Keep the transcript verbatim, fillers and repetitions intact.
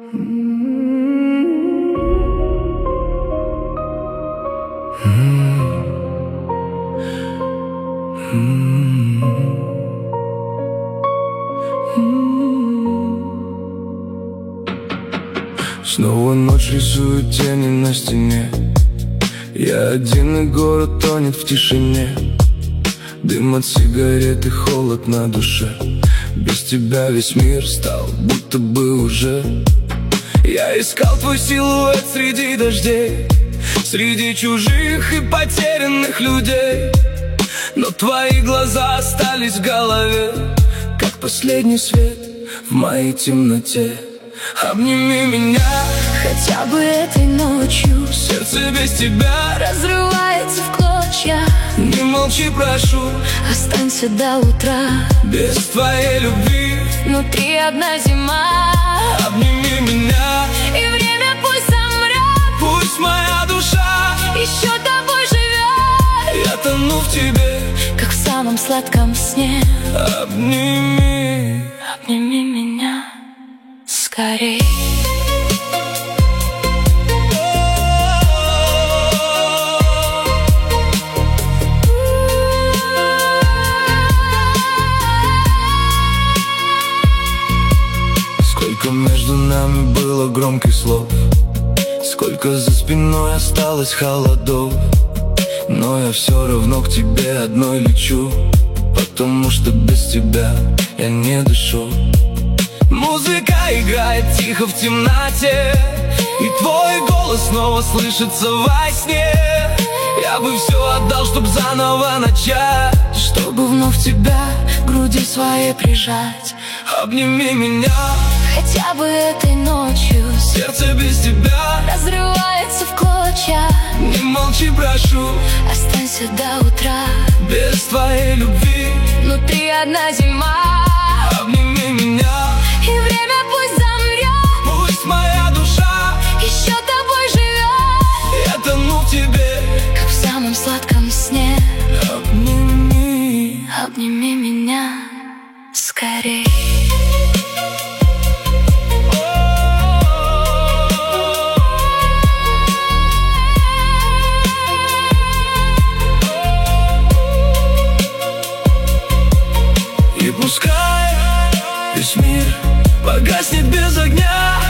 Снова ночь рисует тени на стене. Я один, и город тонет в тишине. Дым от сигареты, холод на душе. Без тебя весь мир стал будто бы уже. Я искал твой силуэт среди дождей, среди чужих и потерянных людей. Но твои глаза остались в голове, как последний свет в моей темноте. Обними меня хотя бы этой ночью. Сердце без тебя разрывается в клочья. Не молчи, прошу, останься до утра. Без твоей любви внутри одна зима. Обними меня, и время пусть замрет. Пусть моя душа еще тобой живет. Я тону в тебе, как в самом сладком сне. Обними, обними меня скорей. Сколько между нами было громких слов, сколько за спиной осталось холодов. Но я все равно к тебе одной лечу, потому что без тебя я не дышу. Музыка играет тихо в темноте, и твой голос снова слышится во сне. Я бы все отдал, чтоб заново начать, чтобы вновь тебя к груди своей прижать. Обними меня хотя бы этой ночью. Сердце без тебя разрывается в клочья. Не молчи, прошу, останься до утра. Без твоей любви внутри одна зима. Обними меня, и время пусть замрет. Пусть моя душа еще тобой живет. Я тону в тебе, как в самом сладком сне. Обними, обними меня скорей. И пускай весь мир погаснет без огня,